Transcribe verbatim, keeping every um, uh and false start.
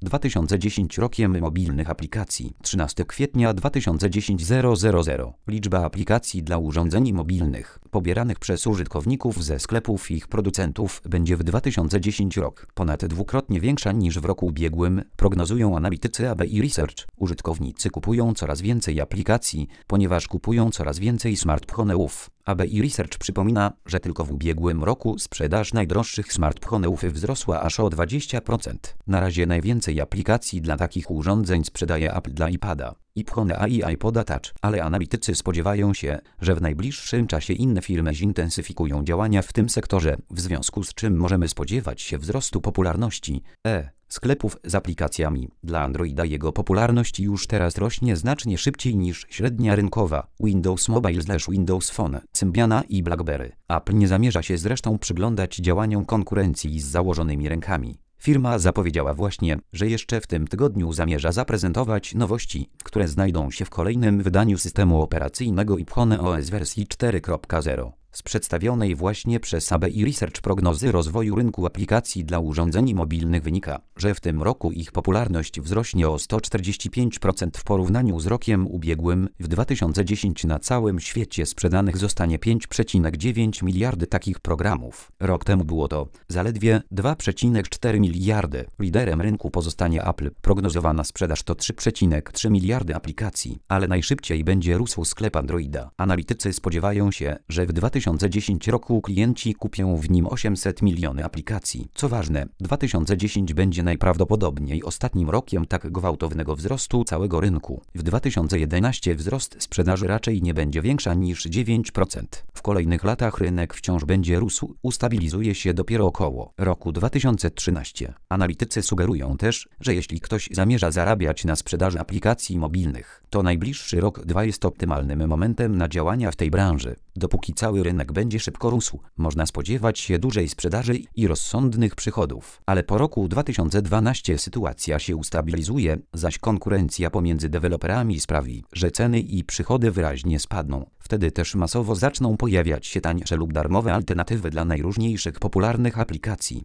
dwa tysiące dziesiąty rokiem mobilnych aplikacji. trzynastego kwietnia dwa tysiące dziesiąty. Liczba aplikacji dla urządzeń mobilnych pobieranych przez użytkowników ze sklepów ich producentów będzie w dwa tysiące dziesiątym rok ponad dwukrotnie większa niż w roku ubiegłym, prognozują analitycy A B I Research. Użytkownicy kupują coraz więcej aplikacji, ponieważ kupują coraz więcej smartfonów. A B I Research przypomina, że tylko w ubiegłym roku sprzedaż najdroższych smartfonów wzrosła aż o dwadzieścia procent. Na razie najwięcej aplikacji dla takich urządzeń sprzedaje Apple dla iPada, iPhone'a i iPoda Touch, ale analitycy spodziewają się, że w najbliższym czasie inne firmy zintensyfikują działania w tym sektorze, w związku z czym możemy spodziewać się wzrostu popularności e sklepów z aplikacjami. Dla Androida jego popularność już teraz rośnie znacznie szybciej niż średnia rynkowa Windows Mobile slash Windows Phone, Symbiana i BlackBerry. Apple nie zamierza się zresztą przyglądać działaniom konkurencji z założonymi rękami. Firma zapowiedziała właśnie, że jeszcze w tym tygodniu zamierza zaprezentować nowości, które znajdą się w kolejnym wydaniu systemu operacyjnego iPhone O S wersji cztery kropka zero. Z przedstawionej właśnie przez A B I Research prognozy rozwoju rynku aplikacji dla urządzeń mobilnych wynika, że w tym roku ich popularność wzrośnie o sto czterdzieści pięć procent w porównaniu z rokiem ubiegłym. W dwa tysiące dziesiątym na całym świecie sprzedanych zostanie pięć przecinek dziewięć miliardy takich programów. Rok temu było to zaledwie dwa przecinek cztery miliardy. Liderem rynku pozostanie Apple. Prognozowana sprzedaż to trzy przecinek trzy miliardy aplikacji, ale najszybciej będzie rósł sklep Androida. Analitycy spodziewają się, że w dwa tysiące dziesiątym roku klienci kupią w nim osiemset milionów aplikacji. Co ważne, dwa tysiące dziesiąty będzie najprawdopodobniej ostatnim rokiem tak gwałtownego wzrostu całego rynku. W dwa tysiące jedenastym wzrost sprzedaży raczej nie będzie większa niż dziewięć procent. W kolejnych latach rynek wciąż będzie rósł, ustabilizuje się dopiero około roku dwa tysiące trzynastego. Analitycy sugerują też, że jeśli ktoś zamierza zarabiać na sprzedaży aplikacji mobilnych, to najbliższy rok dwa jest optymalnym momentem na działania w tej branży. Dopóki cały rynek będzie szybko rósł, można spodziewać się dużej sprzedaży i rozsądnych przychodów. Ale po roku dwa tysiące dwunastym sytuacja się ustabilizuje, zaś konkurencja pomiędzy deweloperami sprawi, że ceny i przychody wyraźnie spadną. Wtedy też masowo zaczną pojawiać się tańsze lub darmowe alternatywy dla najróżniejszych popularnych aplikacji.